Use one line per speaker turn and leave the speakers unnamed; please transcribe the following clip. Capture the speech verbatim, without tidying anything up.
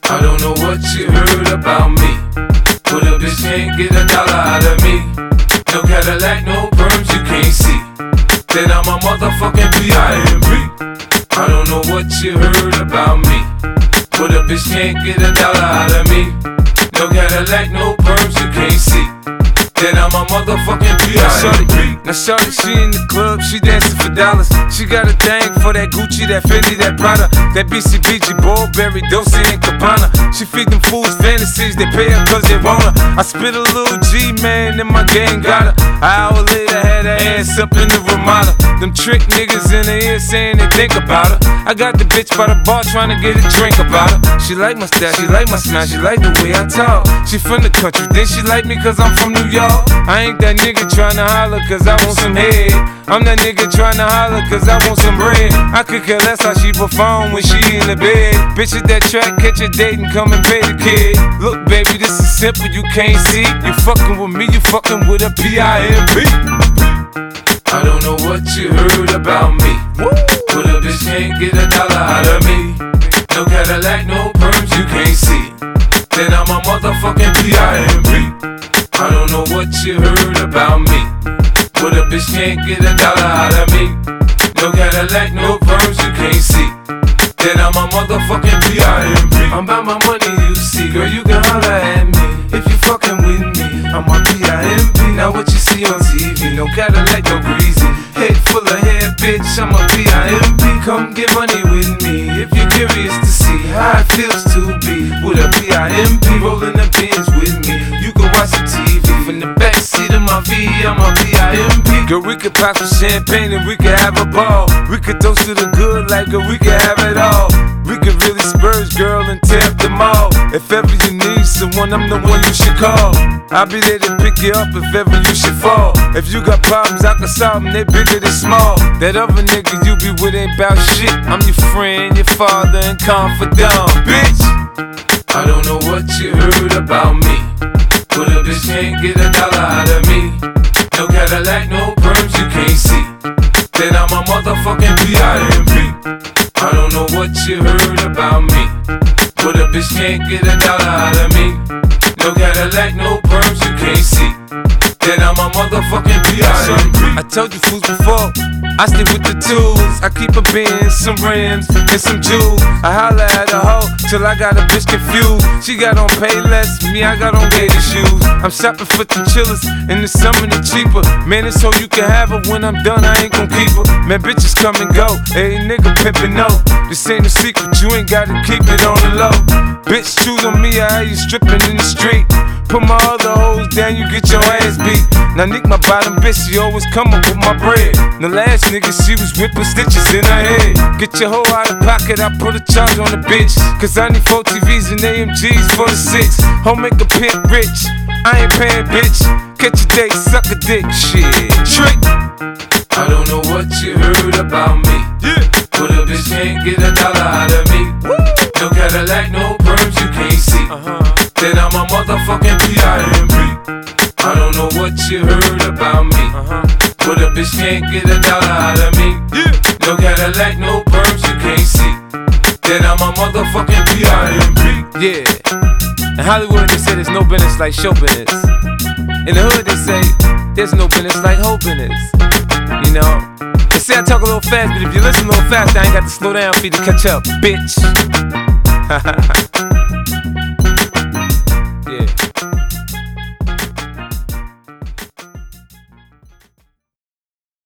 I don't know what you heard about me, but a bitch can't get a dollar out of me. No Cadillac, no perms you can't see. Then I'm a motherfucking P I M P. I don't know what you heard about me, but a bitch can't get a dollar out of me. No Cadillac, no perms you can't see. Then I'm a motherfucking P I M P.
Now shorty, she in the club, she dancing for dollars. She got a thing for that Gucci, that Fendi, that Prada, that B C B G, Burberry, Dolce and Gabbana. She feed them fools fantasies, they pay her cause they want her. I spit a little G, man, and my gang got her. An hour later, had her ass up in the Ramada. Them trick niggas in the ear saying they think about her. I got the bitch by the bar trying to get a drink about her. She like my style, she like my smile, she like the way I talk. She from the country, then she like me cause I'm from New York. I ain't that nigga tryna holler cause I want some head. I'm that nigga tryna holler cause I want some bread. I could care less how she perform when she in the bed. Bitch at that track, catch a date and come and pay the kid. Look baby, this is simple, you can't see. You fucking with me, you fucking with a P I M P.
I don't know what you heard about me, but a bitch can't get a dollar out of me. No Cadillac, no perms you can't see. Then I'm a motherfucking P I M P. I don't know what you heard about me, but a bitch can't get a dollar out of me. No Cadillac, no perms you can't see. Then I'm a motherfucking P I M P. I'm about my money, you see, girl, you can holler at me if you fucking with me. I'm a P I M P. Now what you see on T V, no Cadillac, no greasy. Head full of hair, bitch, I'm a P I M P. Come get money with me if you're curious to see how it feels to be with a P I M P. Rolling the bins with me, you can watch some T V from the backseat of my V. I'm a P I M P.
Girl, we could pop some champagne and we could have a ball. We could toast to the good like girl, we could have it all. We could really spurge, girl, and tear up the mall. If ever you need someone, I'm the one you should call. I'll be there to pick you up if ever you should fall. If you got problems, I can solve them, they bigger than small. That other nigga you be with ain't bout shit. I'm your friend, your father, and confidant, bitch.
I don't know what you heard about me, but a bitch can't get a dollar out of me. No Cadillac, no perms you can't see. Then I'm a motherfucking P I M P. I don't know what you heard about me, but a bitch can't get a dollar out of me. No Cadillac, no perms you can't see. Then I'm a motherfucking P I M P.
I told you fools before, I stay with the tools. I keep a Benz, some rims, and some jewels. I holla at a hoe till I got a bitch confused. She got on Payless, me I got on gator shoes. I'm shopping for the chillers, in the summer they cheaper. Man, it's so you can have her, when I'm done I ain't gon' keep her. Man, bitches come and go, hey nigga pimpin' no. This ain't a secret, you ain't gotta keep it on the low. Bitch, choose on me, I hear you strippin' in the street. Put my other hoes down, you get your ass beat. Now Nick, my bottom bitch, she always come up with my bread. The last nigga, she was whipping stitches in her head. Get your hoe out of pocket, I put a charge on the bitch. Cause I need four T Vs and A M Gs for the six. Home make a pimp rich, I ain't paying bitch. Catch a date, suck a dick, shit, trick.
I don't know what you heard about me,
Yeah.
but a bitch can't get a dollar out of me.
Woo.
No Cadillac, no perms you can't see.
Uh-huh.
Then I'm a motherfucking P I M P. I don't know what you heard about me,
Uh-huh.
but a bitch can't get a dollar out of me.
Yeah.
No Cadillac, no perms you can't see. Then I'm a motherfucking P I M P.
Yeah. In Hollywood they say there's no business like show business. In the hood they say there's no business like hoe business. You know, they say I talk a little fast, but if you listen a little fast, I ain't got to slow down for you to catch up, bitch.